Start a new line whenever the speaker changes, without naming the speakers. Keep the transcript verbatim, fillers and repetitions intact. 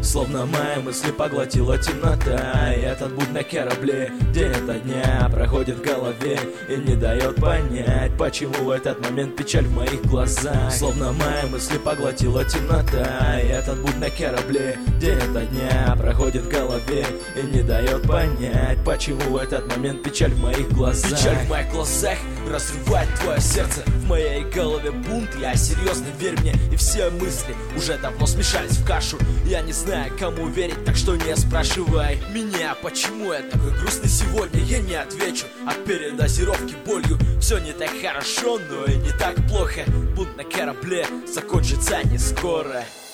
Словно мои мысли поглотила темнота, и этот будь на корабле день ото дня проходит в голове и не дает понять, почему в этот момент печаль в моих глазах. Словно мои мысли поглотила темнота, и этот будь на корабле день ото дня проходит в голове и не дает понять, почему в этот момент печаль в моих глазах. Печаль в моих глазах разрывает твое сердце. В моей голове бунт, я серьезно, верь мне. И все мысли уже давно смешались в кашу. Я не знаю, кому верить, так что не спрашивай меня, почему я такой грустный сегодня. Я не отвечу, от передозировки болью все не так хорошо, но и не так плохо. Бунт на корабле закончится не скоро.